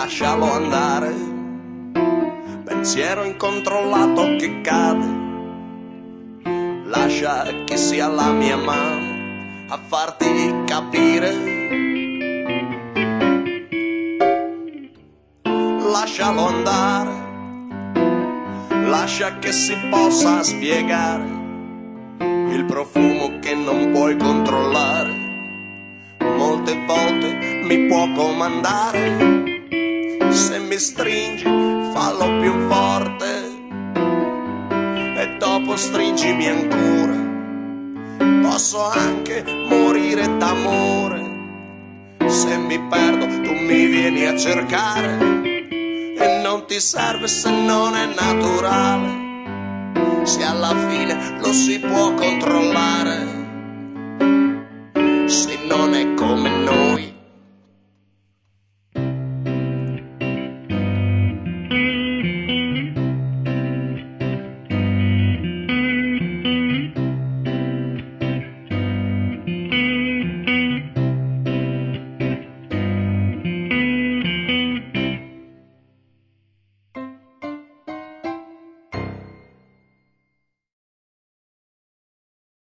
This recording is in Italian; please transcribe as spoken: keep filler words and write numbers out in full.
lascialo andare, pensiero incontrollato che cade, lascia che sia la mia mano a farti capire, lascialo andare, lascia che si possa spiegare il profumo che non puoi controllare, molte volte mi può comandare, se mi stringi fallo più forte e dopo stringimi ancora, posso anche morire d'amore, se mi perdo tu mi vieni a cercare e non ti serve se non è naturale, se alla fine lo si può